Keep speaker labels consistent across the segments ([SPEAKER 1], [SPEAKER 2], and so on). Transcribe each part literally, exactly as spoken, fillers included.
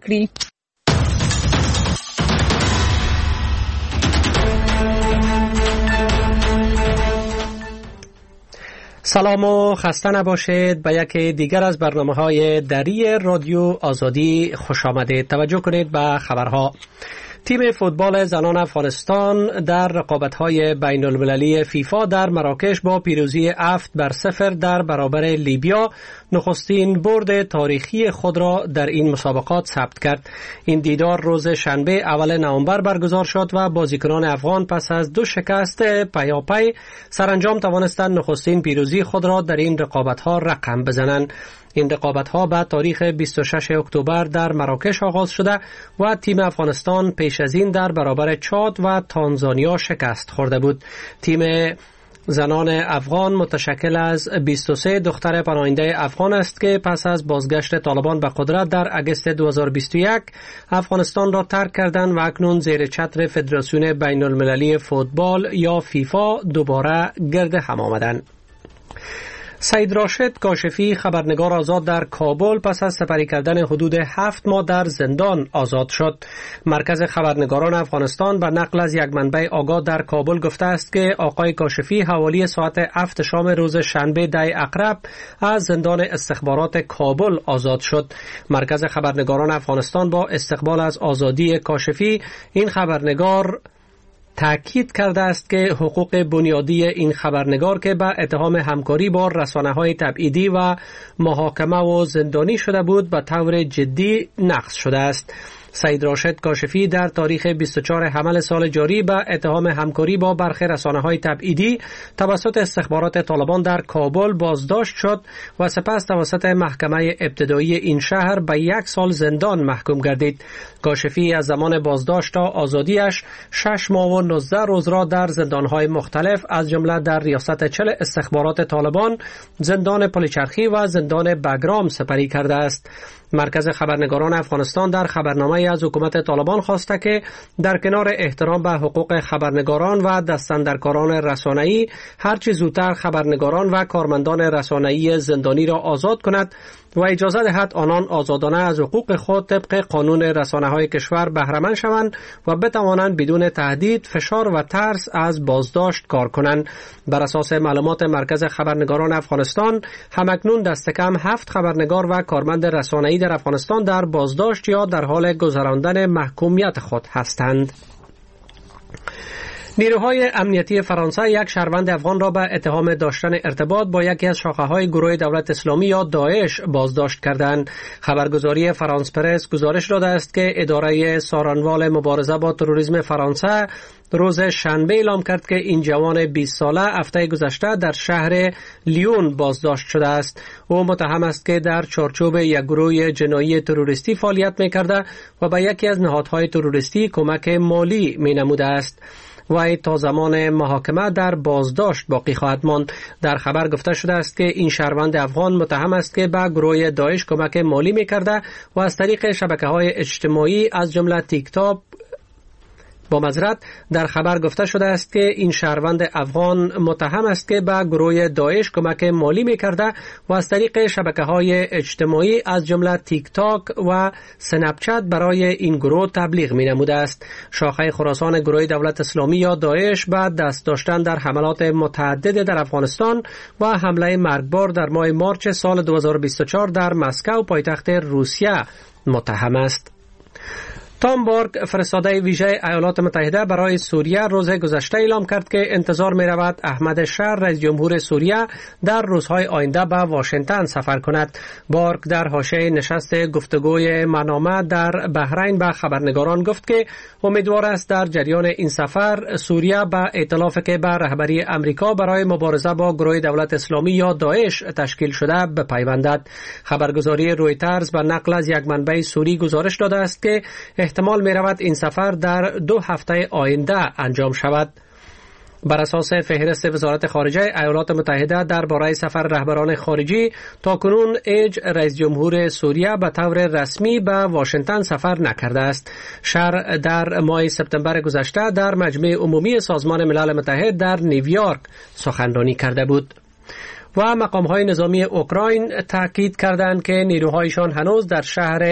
[SPEAKER 1] کړي.
[SPEAKER 2] سلام و خسته نباشید به یکی دیگر از برنامه‌های دری رادیو آزادی خوش آمدید. توجه کنید به خبرها. تیم فوتبال زنان افغانستان در رقابت‌های بین المللی فیفا در مراکش با پیروزی هفت بر صفر در برابر لیبیا نخستین برد تاریخی خود را در این مسابقات ثبت کرد. این دیدار روز شنبه اول نوامبر برگزار شد و بازیکنان افغان پس از دو شکست پیاپی سرانجام توانستند نخستین پیروزی خود را در این رقابت‌ها رقم بزنند. این رقابت‌ها به تاریخ بیست و ششم اکتبر در مراکش آغاز شده و تیم افغانستان پیش از این در برابر چاد و تانزانیا شکست خورده بود. تیم زنان افغان متشکل از بیست و سه دختر پناهنده افغان است که پس از بازگشت طالبان به قدرت در اگست دو هزار و بیست و یک افغانستان را ترک کردند و اکنون زیر چتر فدراسیون بین المللی فوتبال یا فیفا دوباره گرد هم آمدند. سید راشد کاشفی خبرنگار آزاد در کابل پس از سپری کردن حدود هفت ماه در زندان آزاد شد. مرکز خبرنگاران افغانستان به نقل از یک منبع آگاه در کابل گفته است که آقای کاشفی حوالی ساعت هفت شام روز شنبه ده اقرب از زندان استخبارات کابل آزاد شد. مرکز خبرنگاران افغانستان با استقبال از آزادی کاشفی این خبرنگار تأکید کرده است که حقوق بنیادی این خبرنگار که به اتهام همکاری با رسانه‌های تبعیدی و محاکمه و زندانی شده بود به طور جدی نقض شده است. سید راشد کاشفی در تاریخ بیست و چهارم حمل سال جاری به اتهام همکاری با برخی رسانه‌های تبعیدی توسط استخبارات طالبان در کابل بازداشت شد و سپس توسط محکمه ابتدایی این شهر به یک سال زندان محکوم گردید. کاشفی از زمان بازداشت تا آزادیش شش ماه و نوزده روز را در زندان‌های مختلف از جمله در ریاست چل استخبارات طالبان، زندان پلچرخی و زندان بگرام سپری کرده است. مرکز خبرنگاران افغانستان در خبرنامه از حکومت طالبان خواسته که در کنار احترام به حقوق خبرنگاران و دستاندرکاران رسانه‌ای هرچه زودتر خبرنگاران و کارمندان رسانه‌ای زندانی را آزاد کند و اجازه دهد آنان آزادانه از حقوق خود طبق قانون رسانه‌های کشور بهره مند شوند و بتوانند بدون تهدید، فشار و ترس از بازداشت کار کنند. بر اساس معلومات مرکز خبرنگاران افغانستان همکنون دست کم هفت خبرنگار و کارمند رسانه‌ای در افغانستان در بازداشت یا در حال گذراندن محکومیت خود هستند. نیروهای امنیتی فرانسه یک شهروند افغان را به اتهام داشتن ارتباط با یکی از شاخه‌های گروه دولت اسلامی یا داعش بازداشت کردند. خبرگزاری فرانس پرس گزارش داده است که اداره سارانوال مبارزه با تروریسم فرانسه روز شنبه اعلام کرد که این جوان بیست ساله هفته گذشته در شهر لیون بازداشت شده است. او متهم است که در چارچوب یک گروه جنایی تروریستی فعالیت می‌کرده و به یکی از نهادهای تروریستی کمک مالی می‌نموده است. وی تا زمان محاکمه در بازداشت باقی خواهد ماند. در خبر گفته شده است که این شهروند افغان متهم است که به گروه داعش کمک مالی می‌کرده و از طریق شبکه‌های اجتماعی از جمله تیک تاک با معذرت در خبر گفته شده است که این شهروند افغان متهم است که به گروه داعش کمک مالی می‌کرده و از طریق شبکه‌های اجتماعی از جمله تیک تاک و سنپ چت برای این گروه تبلیغ می‌نموده است. شاخه خراسان گروه دولت اسلامی یا داعش بعد دست داشتن در حملات متعدد در افغانستان و حمله مرگبار در ماه مارچ سال دو هزار و بیست و چهار در مسکو پایتخت روسیه متهم است. تام بارک فرستاده ویژه ایالات متحده برای سوریه روز گذشته اعلام کرد که انتظار می رود احمد شر رئیس جمهور سوریه در روزهای آینده به واشنگتن سفر کند. بارک در حاشیه نشست گفتگوی منامه در بحرین به خبرنگاران گفت که امیدوار است در جریان این سفر سوریه به ائتلافی که به رهبری امریکا برای مبارزه با گروه دولت اسلامی یا داعش تشکیل شده بپیوندد. خبرگزاری رویترز به نقل از یک منبع سوری گزارش داده است که احتمال می رود این سفر در دو هفته آینده انجام شود. بر اساس فهرست وزارت خارجه ایالات متحده درباره سفر رهبران خارجی تاکنون ایج رئیس جمهور سوریه به طور رسمی به واشنگتن سفر نکرده است. شر در ماه سپتامبر گذشته در مجمع عمومی سازمان ملل متحد در نیویورک سخنرانی کرده بود. و مقام‌های نظامی اوکراین تاکید کردند که نیروهایشان هنوز در شهر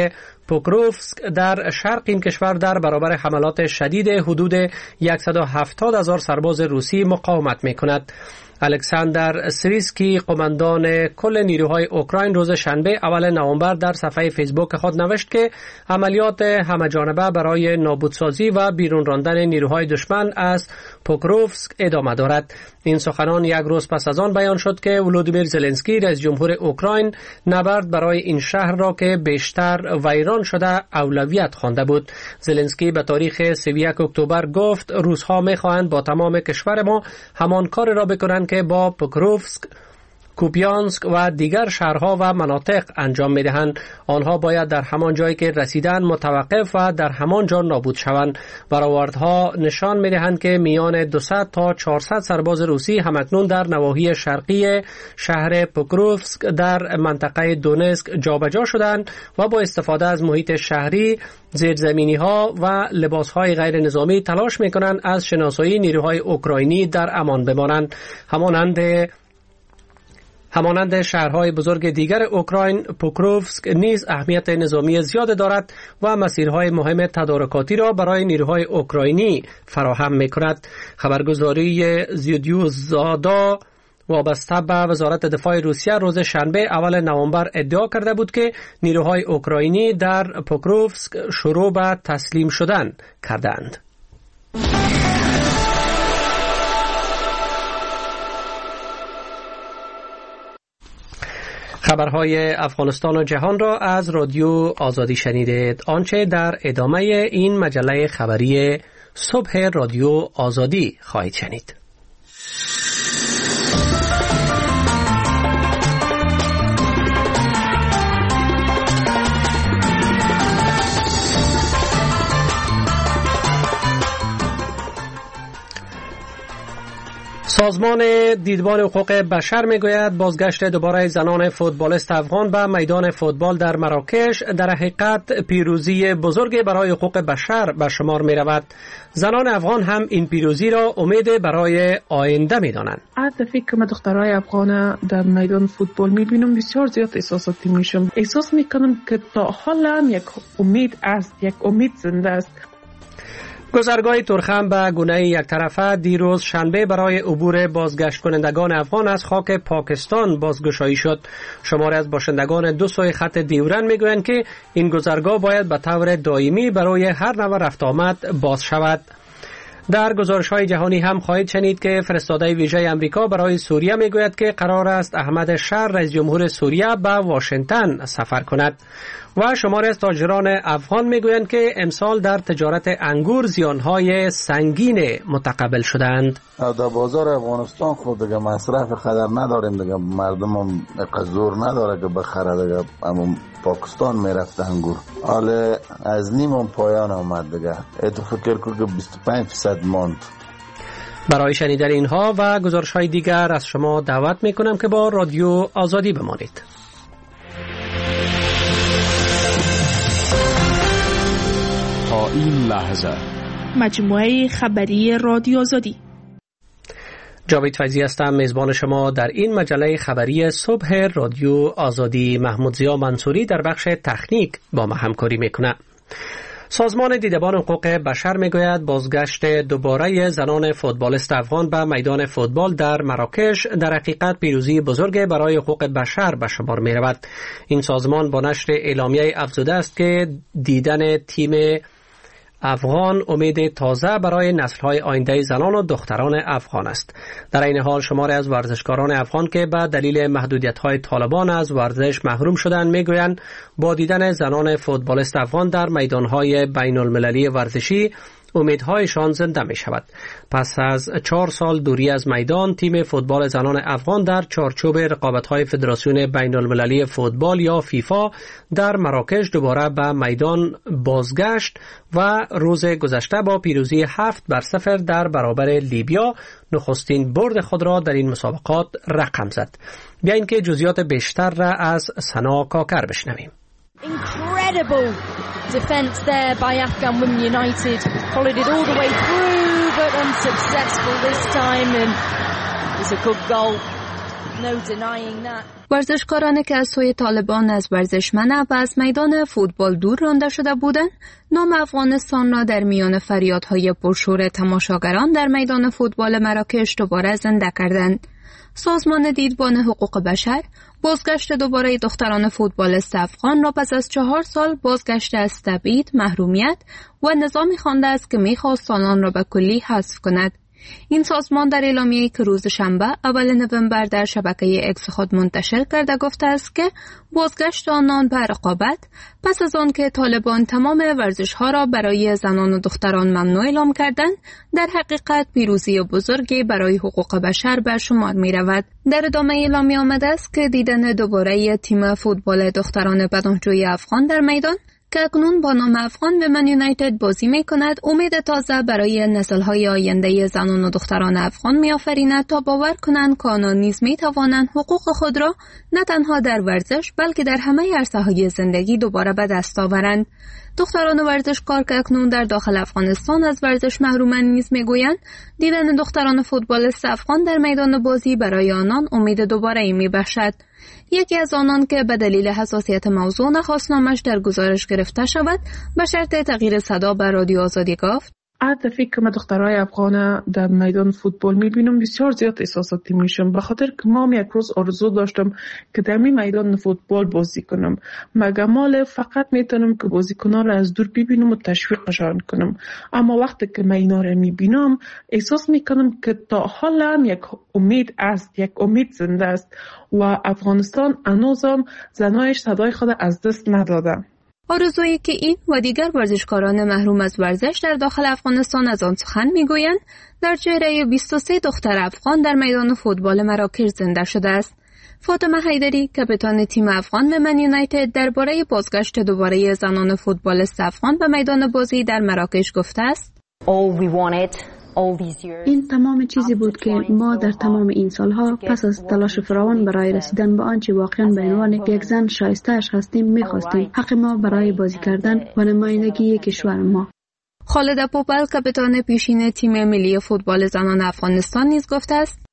[SPEAKER 2] پوکروفسک در شرق این کشور در برابر حملات شدید حدود صد و هفتاد هزار سرباز روسی مقاومت می‌کند. الکساندر سریسکی قماندان کل نیروهای اوکراین روز شنبه اول نوامبر در صفحه فیسبوک خود نوشت که عملیات همه‌جانبه برای نابودسازی و بیرون راندن نیروهای دشمن از پوکروفسک ادامه دارد. این سخنان یک روز پس از آن بیان شد که ولودیمیر زلنسکی رئیس جمهور اوکراین نبرد برای این شهر را که بیشتر ویران شده اولویت خوانده بود. زلنسکی به تاریخ سی و یک اکتبر گفت روس‌ها می‌خواهند با تمام کشور ما همان کار را بکنند که با پوکروفسک، کوپیانسک و دیگر شهرها و مناطق انجام می‌دهند. آنها باید در همان جایی که رسیدن متوقف و در همان جا نابود شوند. برآوردها نشان می‌دهند که میان دویست تا چهارصد سرباز روسی همکنون در نواحی شرقی شهر پوکروفسک در منطقه دونسک جابجا شدند و با استفاده از محیط شهری، زیرزمینی‌ها و لباس‌های غیر نظامی تلاش می‌کنند از شناسایی نیروهای اوکراینی در امان بمانند. همانند همانند شهرهای بزرگ دیگر اوکراین، پوکروفسک نیز اهمیت نظامی زیاد دارد و مسیرهای مهم تدارکاتی را برای نیروهای اوکراینی فراهم می‌کند. خبرگزاری زیودیوزادا وابسته به وزارت دفاع روسیه روز شنبه اول نوامبر ادعا کرده بود که نیروهای اوکراینی در پوکروفسک شروع به تسلیم شدن کردند. خبرهای افغانستان و جهان را از رادیو آزادی شنیدید. آنچه در ادامه این مجله خبری صبح رادیو آزادی خواهید شنید. سازمان دیدبان حقوق بشر میگوید بازگشت دوباره زنان فوتبالیست افغان به میدان فوتبال در مراکش در حقیقت پیروزی بزرگی برای حقوق بشر به شمار می رود. زنان افغان هم این پیروزی را امید برای آینده می دانند.
[SPEAKER 1] از دفعه که من دخترای افغان در میدان فوتبال می بینم بسیار زیاد احساساتی میشم. احساس می کنم که تا حالا هم یک امید است، یک امید زنده است.
[SPEAKER 2] گذرگاه تورخم به گونه یک طرفه دیروز شنبه برای عبور بازگشت کنندگان افغان از خاک پاکستان بازگشایی شد. شماری از باشندگان دو سوی خط دیورن میگویند که این گذرگاه باید به طور دائمی برای هر نوع رفت آمد باز شود. در گزارش‌های جهانی هم خواهید شنید که فرستاده ویژه آمریکا برای سوریه میگوید که قرار است احمد شر رئیس جمهور سوریه به واشنگتن سفر کند و شماری از تاجران افغان میگویند که امسال در تجارت انگور زیانهای سنگین متقبل شدند.
[SPEAKER 3] در بازار افغانستان خود دیگه مصرف خطر نداریم دیگه، مردم هم زور نداره که بخره دیگه، اما پاکستان میرفت انگور حالا از نیم پایان آمد دیگه، اتو فکر کن که بیست و پنج درصد ماند.
[SPEAKER 2] برای شنیدن اینها و گزارش‌های دیگر از شما دعوت میکنم که با رادیو آزادی بمانید.
[SPEAKER 4] تا این لحظه
[SPEAKER 5] مجموعه خبری رادیو آزادی.
[SPEAKER 2] جاوید فیضی هستم، میزبان شما در این مجله خبری صبح رادیو آزادی. محمود ضیا منصوری در بخش تکنیک با ما همکاری میکنه. سازمان دیدبان حقوق بشر میگوید بازگشت دوباره زنان فوتبالیست افغان به میدان فوتبال در مراکش در حقیقت پیروزی بزرگ برای حقوق بشر به شمار می رود. این سازمان با نشر اعلامیه افزوده است که دیدن تیم افغان امید تازه برای نسل‌های آینده زنان و دختران افغان است. در این حال شماری از ورزشکاران افغان که به دلیل محدودیت‌های طالبان از ورزش محروم شدند میگویند با دیدن زنان فوتبالیست افغان در میدان‌های بین‌المللی ورزشی امیدهایشان زنده می شود. پس از چهار سال دوری از میدان، تیم فوتبال زنان افغان در چارچوب رقابت‌های فدراسیون بین‌المللی فوتبال یا فیفا در مراکش دوباره به میدان بازگشت و روز گذشته با پیروزی هفت بر صفر در برابر لیبیا نخستین برد خود را در این مسابقات رقم زد. بیایید که جزئیات بیشتر را از سنا کاکر بشنویم.
[SPEAKER 6] Incredible defence there by Afghan Women United. Followed it all the way through, but unsuccessful this time. And it's a good goal no denying that.
[SPEAKER 7] ورزشکارانی که از سوی طالبان از ورزش منع و از میدان فوتبال دور رانده شده بودند، نام افغانستان را در میان فریادهای پرشور تماشاگران در میدان فوتبال مراکش دوباره زنده کردند. سازمان دیدبان حقوق بشر بازگشت دوباره دختران فوتبالیست افغان را پس از چهار سال بازگشت از تبعید، محرومیت و نظامی خوانده است که می‌خواست آنان را به کلی حذف کند. این سازمان در اعلامیه‌ای که روز شنبه اول نوامبر در شبکه اکس خود منتشر کرده گفته است که بازگشت آنان به رقابت پس از آن که طالبان تمام ورزش‌ها را برای زنان و دختران ممنوع اعلام کردند، در حقیقت پیروزی بزرگی برای حقوق بشر به شمار می‌رود. در ادامه اعلامیه آمده است که دیدن دوباره تیم فوتبال دختران پناهجوی افغان در میدان که اکنون با نام افغان ومن یونایتد بازی می کند، امید تازه برای نسل‌های آینده زنان و دختران افغان می آفریند تا باور کنند که آنان نیز می توانند حقوق خود را نه تنها در ورزش بلکه در همه عرصه‌های زندگی دوباره به دست آورند. دختران ورزشکار که اکنون در داخل افغانستان از ورزش محرومند نیز میگویند دیدن دختران فوتبالیست افغان در میدان بازی برای آنان امید دوباره می بخشد. یکی از آنان که به دلیل حساسیت موضوع نخواست نامش در گزارش گرفته شود به شرط تغییر صدا به رادیو آزادی گفت:
[SPEAKER 1] هر دفعه که من دخترای افغان در میدان فوتبال میبینم بسیار زیاد احساساتی میشم، به خاطر که ما یک روز آرزو داشتم که در می میدان فوتبال بازی کنم. مگه مال فقط میتونم که بازیکنان را از دور ببینم و تشویقشان کنم، اما وقتی که من اینا را میبینم احساس میکنم که تا حالا یک امید است، یک امید زنده است و افغانستان هنوزم زنایش صدای خود از دست نداده.
[SPEAKER 7] آرزویی که این و دیگر ورزشکاران محروم از ورزش در داخل افغانستان از آن سخن میگویند در چهره بیست و سه دختر افغان در میدان فوتبال مراکش زنده شده است. فاطمه حیدری کاپیتان تیم افغان ومن یونایتد درباره بازگشت دوباره زنان فوتبالیست افغان به میدان بازی در مراکش گفته است:
[SPEAKER 8] این تمام چیزی بود که ما در تمام این سالها پس از تلاش فراوان برای رسیدن به آنچه واقعا به عنوان یک زن شایسته‌اش هستیم می‌خواستیم. حق ما برای بازی کردن و نمایندگی کشور ما.
[SPEAKER 7] خالد پوپل کاپیتان پیشین تیم ملی فوتبال زنان افغانستان نیز گفته است: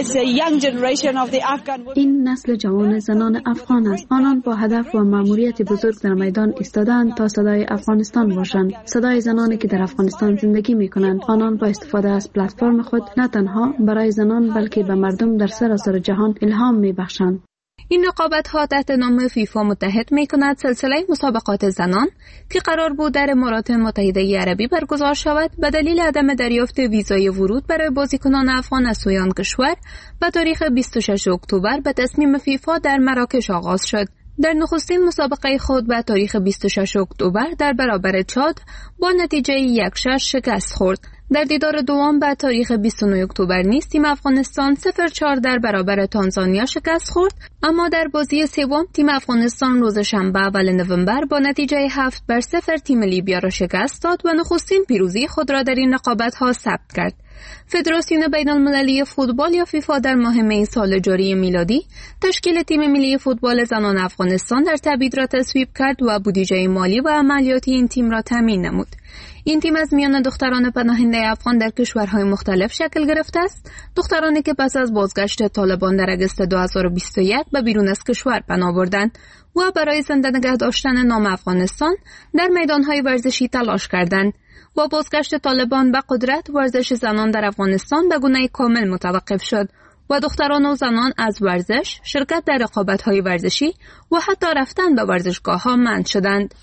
[SPEAKER 8] این نسل جوان زنان افغان است. آنان با هدف و مأموریت بزرگ در میدان ایستادند تا صدای افغانستان باشند، صدای زنانی که در افغانستان زندگی می‌کنند. آنان با استفاده از پلتفرم خود نه تنها برای زنان بلکه به مردم در سراسر جهان الهام می‌بخشند.
[SPEAKER 7] این رقابت‌ها تحت نام فیفا متحد می‌کند سلسله مسابقات زنان که قرار بود در امارات متحده عربی برگزار شود به دلیل عدم دریافت ویزای ورود برای بازیکنان افغان از سوی آن کشور و تاریخ بیست و ششم اکتبر به تصمیم فیفا در مراکش آغاز شد. در نخستین مسابقه خود به تاریخ بیست و ششم اکتبر در برابر چاد با نتیجه یک شش شکست خورد. در دیدار دوم به تاریخ بیست و نهم اکتبر نیز تیم افغانستان صفر چهار در برابر تانزانیا شکست خورد، اما در بازی سوم تیم افغانستان روز شنبه اول نوامبر با نتیجه هفت بر صفر تیم لیبیا را شکست داد و نخستین پیروزی خود را در این رقابت‌ها ثبت کرد. فدراسیون بین‌المللی فوتبال یا فیفا در ماه می سال جاری میلادی تشکیل تیم ملی فوتبال زنان افغانستان در تبعید را تصویب کرد و بودجه مالی و عملیاتی این تیم را تامین نمود. این تیم از میان دختران پناهنده افغان در کشورهای مختلف شکل گرفته است، دخترانی که پس از بازگشت طالبان در اگست دو هزار و بیست و یک به بیرون از کشور پناه بردند و برای زنده نگه داشتن نام افغانستان در میدانهای ورزشی تلاش کردند. با بازگشت طالبان به قدرت ورزش زنان در افغانستان به گونه کامل متوقف شد و دختران و زنان از ورزش، شرکت در رقابت‌های ورزشی و حتی رفتن به ورزشگاه‌ها منع شدند.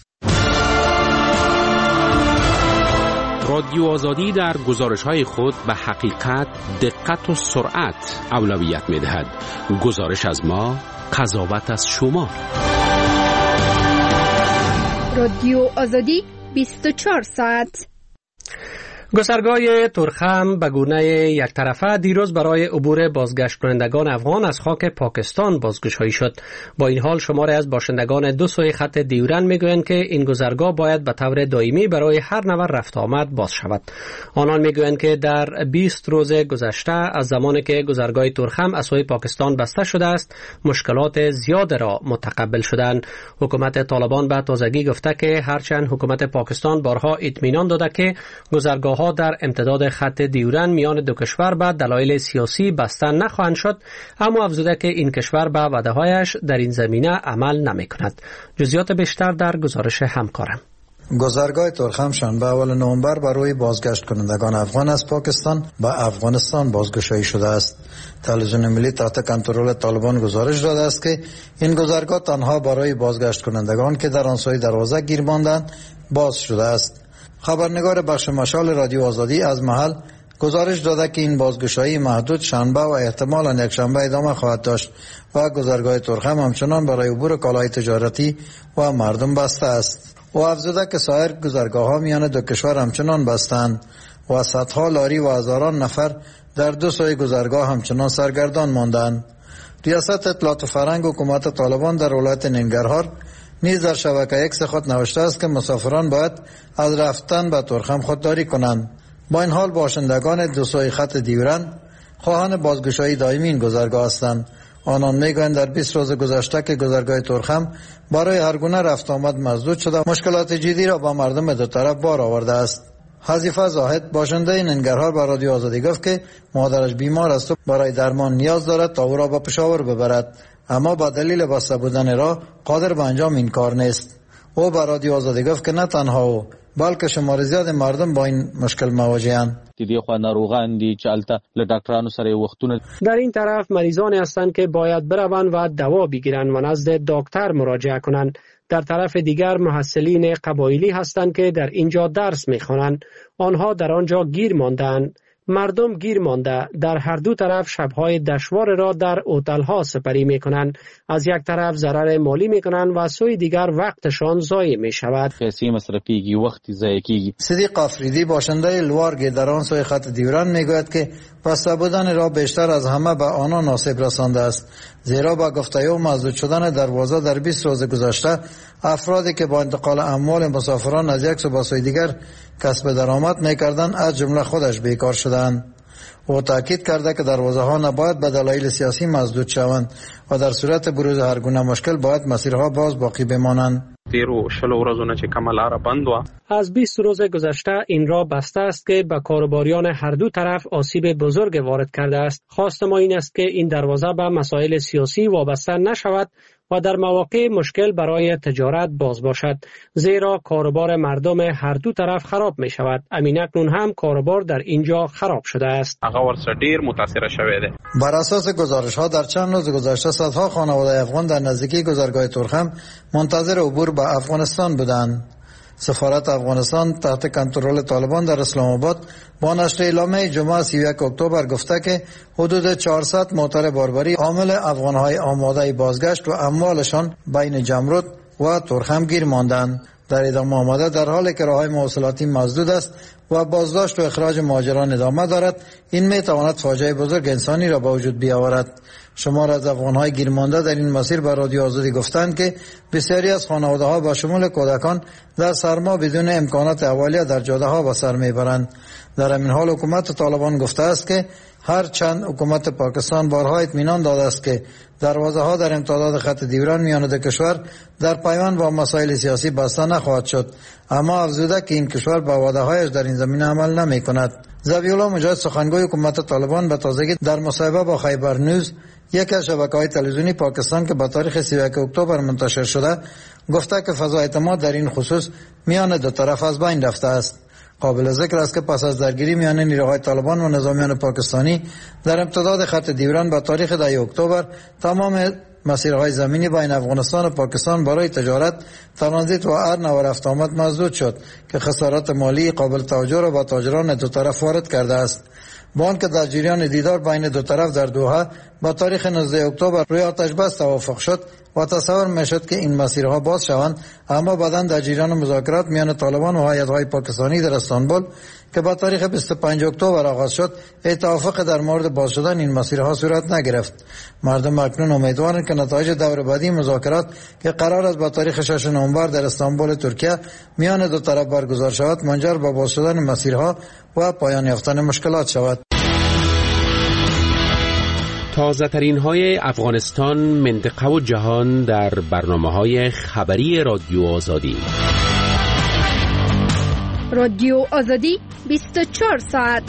[SPEAKER 4] رادیو آزادی در گزارش‌های خود به حقیقت، دقت و سرعت اولویت می‌دهد. گزارش از ما، قضاوت از شما.
[SPEAKER 5] رادیو آزادی بیست و چهار ساعت.
[SPEAKER 2] گذرگاه تورخم به گونه یک طرفه دیروز برای عبور بازگشت کنندگان افغان از خاک پاکستان بازگشایی شد. با این حال شماری از باشندگان دو سوی خط دیورند میگویند که این گذرگاه باید به طور دائمی برای هر نفر رفت آمد باز شود. آنان میگویند که در بیست روز گذشته از زمانی که گذرگاه تورخم از سوی پاکستان بسته شده است مشکلات زیاد را متقبل شدند. حکومت طالبان به تازگی گفته که هرچند حکومت پاکستان بارها اطمینان داده که گذرگاه ها در امتداد خط دیورند میان دو کشور به دلایل سیاسی بسته نخواهند شد، اما افزوده که این کشور به وعده‌هایش در این زمینه عمل نمی‌کند. جزئیات بیشتر در گزارش همکارم.
[SPEAKER 9] گذرگاه ترخم شنبه اول نوامبر برای بازگشت کنندگان افغان از پاکستان به افغانستان بازگشایی شده است. تلویزیون ملی تحت کنترل طالبان گزارش داده است که این گذرگاه تنها برای بازگشت کنندگان که در آن سوی دروازه گیر ماندند باز شده است. خبرنگار بخش مشال رادیو آزادی از محل گزارش داده که این بازگشایی محدود شنبه و احتمالاً یک شنبه ادامه خواهد داشت و گذرگاه ترخم همچنان برای عبور کالای تجارتی و مردم بسته است. و افزوده که سایر گذرگاه‌ها میان دو کشور همچنان بستند و صدها لاری و هزاران نفر در دو سوی گذرگاه همچنان سرگردان ماندند. ریاست اطلاعات و فرهنگ حکومت طالبان در ولایت ننگرهار نیز در شبکه ایکس خود نوشته است که مسافران باید از رفتن به ترخم خودداری کنند. با این حال باشندگان دو سوی خط دیورند خواهان بازگشایی دائمی این گذرگاه هستند. آنان میگویند در بیست روز گذشته که گذرگاه ترخم برای هر گونه رفت آمد مسدود شده، مشکلات جدی را با مردم دو طرف بار آورده است. حذیفه زاهد باشنده ننگرهار به رادیو آزادی گفت که مادرش بیمار است و برای درمان نیاز دارد تا او را به پشاور ببرد، اما با دلیل بسته بودن راه قادر به انجام این کار نیست. او به رادیو آزادی گفت که نه تنها او بلکه شمار زیاد مردم با این مشکل مواجه‌اند.
[SPEAKER 2] در این طرف مریضانی هستند که باید بروند و دوا بگیرند و نزد دکتر مراجعه کنند. در طرف دیگر محصلین قبایلی هستند که در اینجا درس می‌خوانند. آنها در آنجا گیر ماندند. مردم گیر مانده در هر دو طرف شب‌های دشوار را در هتل‌ها سپری می‌کنند. از یک طرف ضرر مالی می‌کنند و سوی دیگر وقتشان ضایع می‌شود.
[SPEAKER 9] پیسې مصرفیږي، وخت ضایع کیږي. صدیق آفریدی باشنده لوارگ در آن سوی خط دیورند می‌گوید که بسته بودن را بیشتر از همه به آنان آسیب رسانده است، زیرا با گفته او مسدود شدن دروازه در بیست روز گذشته افرادی که با انتقال اموال مسافران از یک سو به سوی دیگر کسب درآمد می‌کردند از جمله خودش بیکار شدند. او تاکید کرده که دروازه ها نباید به دلایل سیاسی مسدود شوند و در صورت بروز هر گونه مشکل باید مسیرها باز باقی بمانند.
[SPEAKER 2] از بیست روز گذشته این راه بسته است که به کاروباریان هر دو طرف آسیب بزرگ وارد کرده است. خواست ما این است که این دروازه به مسائل سیاسی وابسته نشود و در مواقع مشکل برای تجارت باز باشد، زیرا کاروبار مردم هر دو طرف خراب می شود. امین اکنون هم کاروبار در اینجا خراب شده است.
[SPEAKER 9] بر اساس گزارش ها در چند روز گذشته صدها خانواده افغان در نزدیکی گذرگاه ترخم منتظر عبور به افغانستان بودند. سفارت افغانستان تحت کنترل طالبان در اسلام آباد با نشر اعلامیه جمعه سی و یک اکتبر گفته که حدود چهارصد موتر باربری حامل افغانهای آماده بازگشت و اموالشان بین جمرود و ترخم گیر ماندند. در ادامه آمده در حالی که راههای مواصلاتی مسدود است و بازداشت و اخراج مهاجران ادامه دارد، این می تواند فاجعه بزرگ انسانی را به وجود بیاورد. شمار از افغانهای گیرمانده در این مسیر به رادیو آزادی گفتند که بسیاری از خانواده‌ها با شمول کودکان در سرما بدون امکانات اولیه در جاده‌ها به سر میبرند. در همین حال حکومت طالبان گفته است که هر چند حکومت پاکستان بارها اطمینان داده است که دروازه ها در امتداد خط دیورند میان دو کشور در پیوند با مسائل سیاسی بسته نخواهد شد، اما افزوده که این کشور با وعده‌هایش در این زمینه عمل نمی کند. ذبیح الله مجاهد سخنگوی حکومت طالبان به تازگی در مصاحبه با خیبر نیوز، یکی از شبکه‌های تلویزیونی پاکستان که به تاریخ سی و یک اکتبر منتشر شده، گفته که فضا اعتماد در این خصوص میان دو طرف از بین رفته است. قابل ذکر است که پس از درگیری میان نیروهای طالبان و نظامیان پاکستانی در امتداد خط دیورند به تاریخ ده اکتبر تمام مسیرهای زمینی بین افغانستان و پاکستان برای تجارت، ترانزیت و هر نوع رفت آمد مسدود شد که خسارات مالی قابل توجه را به تاجران دو طرف وارد کرده است. با آنکه در جریان دیدار بین دو طرف در دوحه با تاریخ نوزده اکتبر روی آتش بس توافق شد و تصور میشد که این مسیرها باز شوند، اما بعداً در جریان مذاکرات میان طالبان و هیئت‌های پاکستانی در استانبول که با تاریخ بیست و پنج اکتبر آغاز شد، توافق در مورد باز شدن این مسیرها صورت نگرفت. مردم اکنون امیدوارند که نتایج دور بعدی مذاکرات که قرار است با تاریخ شش نوامبر در استانبول ترکیه میان دو طرف برگزار شود، منجر به باز شدن مسیرها و پایان یافتن مشکلات شود.
[SPEAKER 4] تازه ترین های افغانستان، منطقه و جهان در برنامه های خبری رادیو آزادی.
[SPEAKER 5] رادیو آزادی بیست و چهار ساعت.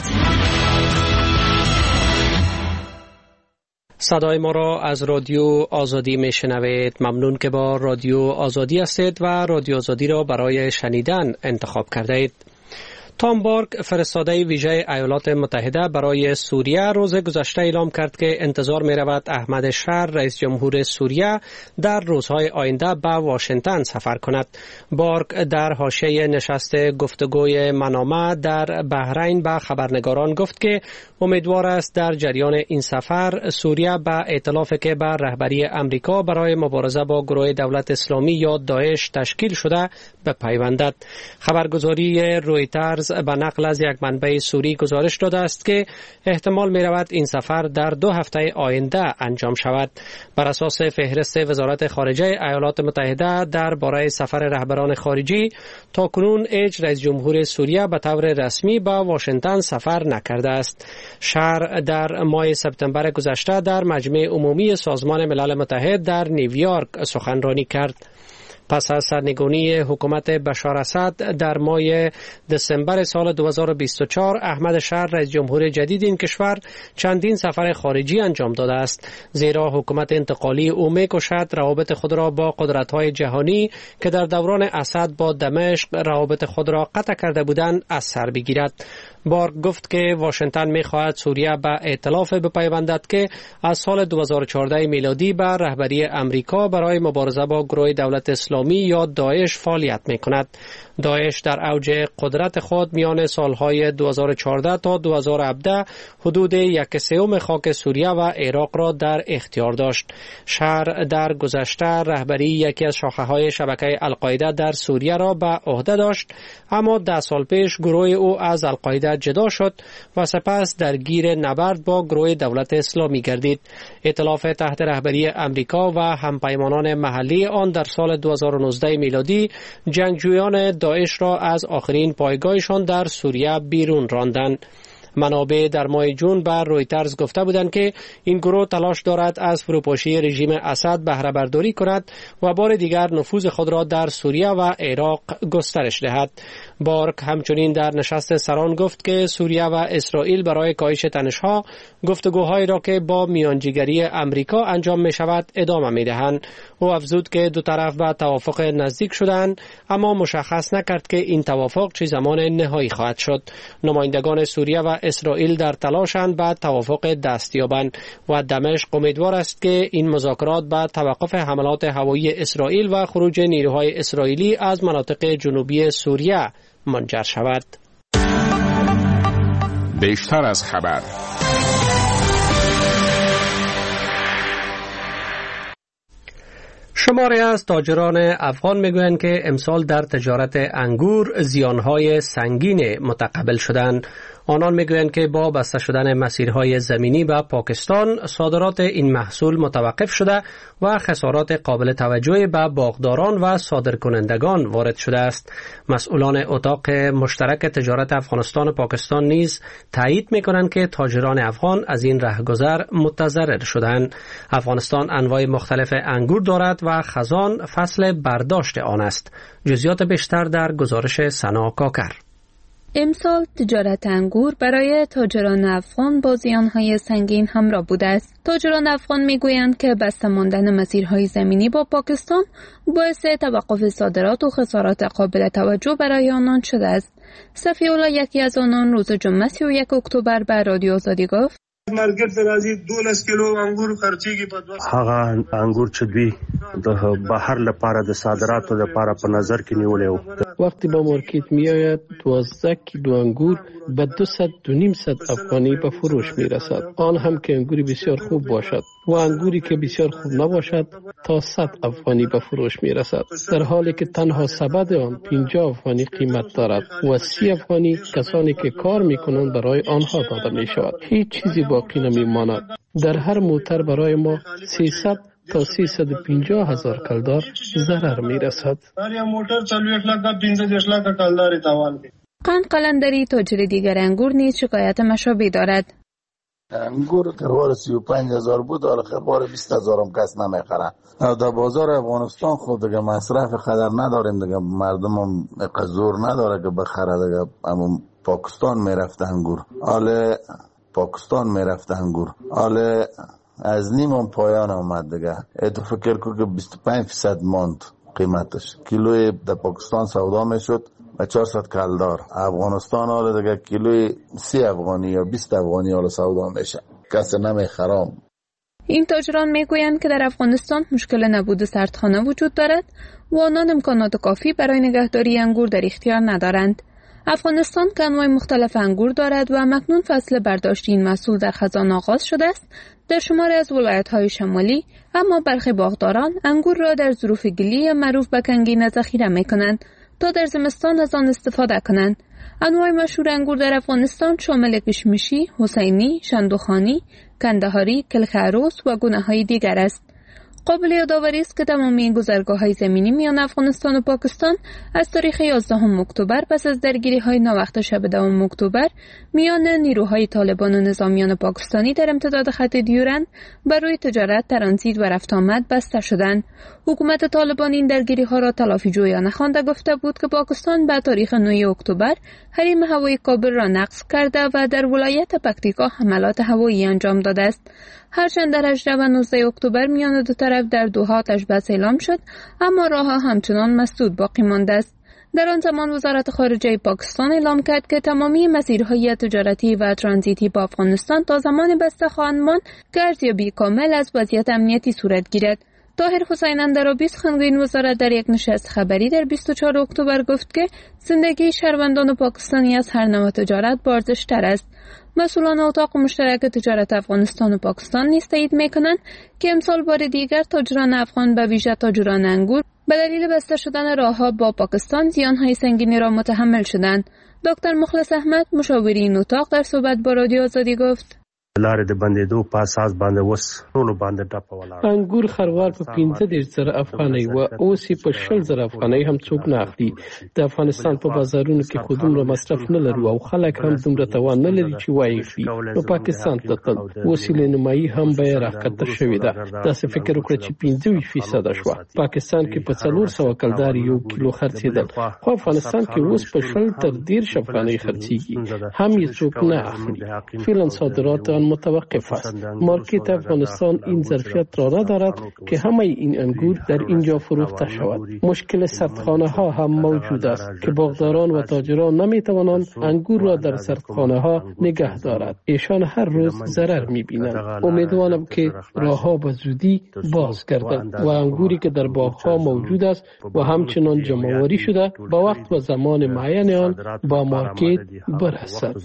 [SPEAKER 2] صدای ما را از رادیو آزادی میشنوید. ممنون که با رادیو آزادی هستید و رادیو آزادی را برای شنیدن انتخاب کرده اید. تام بارک، فرستاده ویژه ایالات متحده برای سوریه، روز گذشته اعلام کرد که انتظار می رود احمد شهر، رئیس جمهور سوریه، در روزهای آینده به واشنگتن سفر کند. بارک در حاشیه نشست گفتگوی منامه در بحرین به خبرنگاران گفت که امیدوار است در جریان این سفر سوریه به ائتلافی که به رهبری امریکا برای مبارزه با گروه دولت اسلامی یا داعش تشکیل شده بپیوندد. خبرگزاری رویترز به نقل از یک منبع سوری گزارش داده است که احتمال می رود این سفر در دو هفته آینده انجام شود. بر اساس فهرست وزارت خارجه ایالات متحده درباره سفر رهبران خارجی، تاکنون هیچ رئیس جمهور سوریه به طور رسمی به واشنگتن سفر نکرده است. شهر در ماه سپتامبر گذشته در مجمع عمومی سازمان ملل متحد در نیویورک سخنرانی کرد. پس از سرنگونی حکومت بشار اسد در ماه دسامبر سال دو هزار و بیست و چهار، احمد شهر، رئیس جمهور جدید این کشور، چندین سفر خارجی انجام داده است، زیرا حکومت انتقالی او می‌کوشد روابط خود را با قدرت‌های جهانی که در دوران اسد با دمشق روابط خود را قطع کرده بودند از سر بگیرد. بارک گفت که واشنگتن می‌خواهد سوریه به ائتلاف بپیوندد که از سال دو هزار و چهارده میلادی به رهبری امریکا برای مبارزه با گروه دولت اسلامی یا داعش فعالیت می‌کند. داعش در اوج قدرت خود میان سالهای دو هزار و چهارده تا دو هزار و هفده حدود یک سوم خاک سوریه و عراق را در اختیار داشت. شهر در گذشته رهبری یکی از شاخه‌های شبکه القاعده در سوریه را به عهده داشت، اما ده سال پیش گروه او از القاعده جدا شد و سپس درگیر نبرد با گروه دولت اسلامی گردید. ائتلاف تحت رهبری امریکا و همپیمانان محلی آن در سال دو هزار و نوزده میلادی جنگجویان داعش را از آخرین پایگاهشان در سوریه بیرون راندند. منابع در ماه جون بر رویترز گفته بودند که این گروه تلاش دارد از فروپاشی رژیم اسد بهره برداری کند و بار دیگر نفوذ خود را در سوریه و عراق گسترش دهد. بارک همچنین در نشست سران گفت که سوریه و اسرائیل برای کاهش تنش‌ها گفتگوهایی را که با میانجیگری امریکا انجام می شود ادامه می دهند. او افزود که دو طرف به توافق نزدیک شدند، اما مشخص نکرد که این توافق چه زمان نهایی خواهد شد. نمایندگان سوریه و اسرائیل در تلاشند به توافق دست یابند و دمشق امیدوار است که این مذاکرات به توقف حملات هوایی اسرائیل و خروج نیروهای اسرائیلی از مناطق جنوبی سوریه منجر شود.
[SPEAKER 4] بیشتر از خبر.
[SPEAKER 2] شماری از تاجران افغان میگویند که امسال در تجارت انگور زیانهای سنگین متقبل شدند. آنان میگویند که با بسته شدن مسیرهای زمینی به پاکستان صادرات این محصول متوقف شده و خسارات قابل توجهی به باغداران و صادرکنندگان وارد شده است. مسئولان اتاق مشترک تجارت افغانستان و پاکستان نیز تایید میکنند که تاجران افغان از این رهگذر متضرر شدند. افغانستان انواع مختلف انگور دارد و خزان فصل برداشت آن است. جزئیات بیشتر در گزارش سنا کاکر.
[SPEAKER 7] امسال تجارت انگور برای تاجران افغان با زیانهای سنگین همراه بوده است. تاجران افغان میگویند که بسته ماندن مسیرهای زمینی با پاکستان باعث توقف صادرات و خسارات قابل توجه برای آنان شده است. صفی الله یکی از آنان روز جمعه سی و یک اکتبر به رادیو آزادی گفت:
[SPEAKER 10] مارکیټ ته راځي دولس کیلو انګور خرچيږي په دوه
[SPEAKER 11] هغه انګور چې دوی د بهر لپاره د صادراتو لپاره په نظر کې نیولې وو.
[SPEAKER 12] وقتی با مارکیت میآید دوازده کیلو انگور به دویست و پنجصد افغانی به فروش میرسد، آن هم که انگوری بسیار خوب باشد، و انگوری که بسیار خوب نباشد تا صد افغانی به فروش میرسد، در حالی که تنها سبد آن پنجاه افغانی قیمت دارد و سی افغانی کسانی که کار میکنند برای آنها داده میشود. هیچ چیزی باقی نمیماند. در هر موتر برای ما سیصد تا سیصد و پنجاه هزار کلدار ضرر میرسد.
[SPEAKER 7] قند قلندری تاجر دیگر انگور نیز شکایت مشابه دارد.
[SPEAKER 3] انگور خروار سی و پنج هزار بود، حالا خروار بیست هزار هم کس نمیخره. در بازار افغانستان خود دیگه مصرف خطر نداریم دیگه، مردم هم زور نداره که بخره دیگه. اما پاکستان میرفته انگور، حالا پاکستان میرفته انگور، حالا از نیم هم پایان آمد دیگه. ای تو فکر کو که بیست و پنج فیصد ماند قیمتش. کیلوی در پاکستان سودا میشد و چهارصد کلدار. افغانستان حالا دیگه کیلوی سی افغانی یا بیست افغانی حالا سودا میشه، کسی نمیخرام.
[SPEAKER 7] این تاجران میگویند که در افغانستان مشکل نبود سردخانه وجود دارد و آنان امکانات کافی برای نگهداری انگور در اختیار ندارند. افغانستان که انواع مختلف انگور دارد و مکنون فصل برداشت این محصول در خزان آغاز شده است در شماری از ولایت‌های شمالی، اما برخی باغداران انگور را در ظروف گلی معروف به کنگینه ذخیره می‌کنند تا در زمستان از آن استفاده کنند. انواع مشهور انگور در افغانستان شامل کشمشی، حسینی، شندوخانی، کندهاری، کلخ عروس و گونه‌های دیگر است. قابل یادآوری است که تمامی گذرگاه‌های زمینی میان افغانستان و پاکستان از تاریخ یازدهم اکتبر پس از درگیری‌های ناوقت شب دهم اکتبر میان نیروهای طالبان و نظامیان پاکستانی در امتداد خط دیورند برای تجارت، ترانزیت و رفت آمد بسته شدند. حکومت طالبان این درگیری‌ها را تلافی جویانه خوانده گفته بود که پاکستان به تاریخ نه اکتبر حریم هوایی کابل را نقض کرده و در ولایت پکتیکا حملات هوایی انجام داده است. هرچند در هجده و نوزده اکتبر میان دو طرف در دوحه آتش بس اعلام شد، اما راه‌ها همچنان مسدود باقی مانده است. در آن زمان وزارت خارجه پاکستان اعلام کرد که تمامی مسیرهای تجارتی و ترانزیتی با افغانستان تا زمان بسته خواهند ماند که ارزیابی کامل از وضعیت امنیتی صورت گیرد. طاهر حسین اندرابی سخنگوی این وزارت در یک نشست خبری در بیست و چهارم اکتبر گفت که زندگی شهروندان پاکستانی از هر نوع تجارت با ارزش‌تر است. مسئولان اتاق مشترک تجارت افغانستان و پاکستان نیز تایید می‌کنند که امسال بار دیگر تاجران افغان به ویژه تاجران انگور به دلیل بسته شدن راه‌ها با پاکستان زیان‌های سنگینی را متحمل شدند. دکتر مخلص احمد مشاور این اتاق در صحبت با رادیو آزادی گفت:
[SPEAKER 11] لارې د بندېدو په اساس باندې وس ټولو باندې ټاپه ولاړه.
[SPEAKER 12] انګور خروار په پنځه دېرش زره افغانۍ و اوس یې په شل زره افغانۍ هم څوک نه اخلي. د افغانستان په بازارونو کې خو دومره مصرف نه لرو او خلک هم دومره توان نه لري چې وایي اخلي. نو پاکستان ته تل وسیلې نمایي هم به راکته شوې ده. داسې فکر وکړه چې پنځه ویشت فیصده شوه. پاکستان کې په څلور سوه کلدار یو کیلو خرڅېدل، خو افغانستان کې اوس په شل تر دېرش افغانۍ خرڅېږي، هم یې څوک نه اخلي. فعلا صادرات متوقف است. مارکت افغانستان این ظرفیت را ندارد که همه این انگور در اینجا فروخته شود. مشکل سردخانه ها هم موجود است که باغداران و تاجران نمی توانند انگور را در سردخانه ها نگه دارد. ایشان هر روز ضرر می بینند. امیدوارم که راه ها به زودی باز گردند و انگوری که در باغ ها موجود است و همچنان جمع‌آوری شده با وقت و زمان معین آن با مارکت برسد.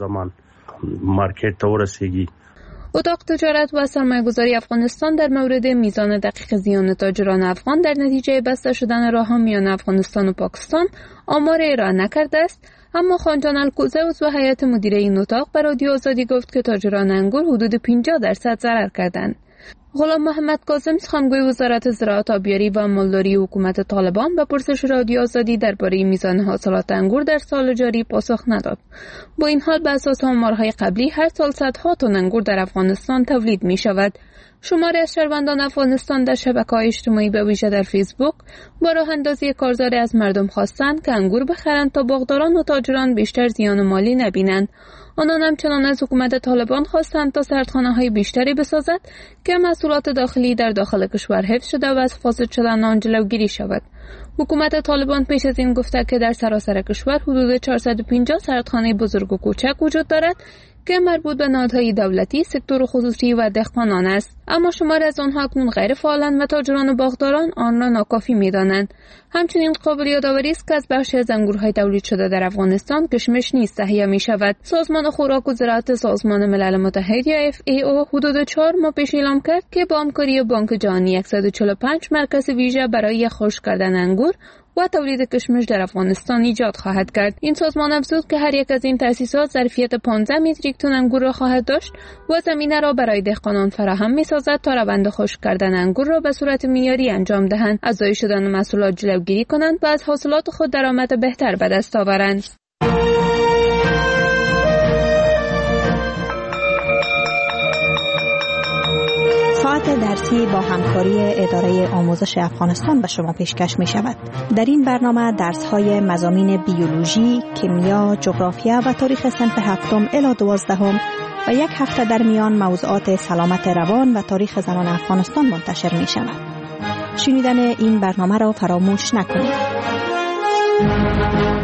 [SPEAKER 11] مارکت تا ورسیگی.
[SPEAKER 7] اتاق تجارت و سرمایه‌گذاری افغانستان در مورد میزان دقیق زیان تاجران افغان در نتیجه بسته شدن راه‌ها میان افغانستان و پاکستان آمار ارائه نکرده است، اما خانجان الکوزه عضو هیئت مدیره این اتاق به رادیو آزادی گفت که تاجران انگور حدود پنجاه درصد ضرر کردند. غلام محمد کاظم سخنگوی وزارت زراعت، آبیاری و مالداری حکومت طالبان به پرسش رادیو آزادی درباره میزان حاصلات انگور در سال جاری پاسخ نداد. با این حال به اساس آمارهای قبلی هر سال صدها تن انگور در افغانستان تولید می شود. شماری از شهروندان افغانستان در شبکه‌های اجتماعی به ویژه در فیسبوک با راه اندازی کارزاری از مردم خواستند که انگور بخرند تا باغداران و تاجران بیشتر زیان مالی نبینند. آنان همچنان از حکومت طالبان خواستند تا سردخانه‌های بیشتری بسازد که محصولات داخلی در داخل کشور حفظ شده و از فاسد شدن آن جلوگیری شود. حکومت طالبان پیش از این گفته که در سراسر کشور حدود چهارصد و پنجاه سردخانه بزرگ و کوچک وجود دارد که مربوط به نهادهای دولتی، سکتور خصوصی و دهقانان است، اما شماری از آنها اکنون غیر فعالند و تاجران و باغداران آن را ناکافی می‌دانند. همچنین قابل یادآوری است که از بخشی از انگورهای تولید شده در افغانستان کشمش نیز تهیه می‌شود. سازمان خوراک و زراعت سازمان ملل متحد یا اف ای او حدود چهار ماه پیش اعلام کرد که با همکاری بانک جهانی صد و چهل و پنج مرکز ویژه برای خشک کردن انگور و تولید کشمش در افغانستان ایجاد خواهد کرد. این سازمان افزود که هر یک از این تأسیسات ظرفیت پانزده متریک تن انگور را خواهد داشت و زمینه را برای دهقانان فراهم می‌سازد تا روند خشک کردن انگور را به صورت معیاری انجام دهند، از ضایع شدن محصولات جلوگیری کنند و از حاصلات خود درآمد بهتر به دست آورند.
[SPEAKER 13] ساعت درسی با همکاری اداره آموزش افغانستان به شما پیشکش می شود. در این برنامه درس‌های مضامین بیولوژی، کیمیا، جغرافیا و تاریخ صنف هفتم الی دوازدهم و یک هفته در میان موضوعات سلامت روان و تاریخ زنان افغانستان منتشر می شود. شنیدن این برنامه را فراموش نکنید.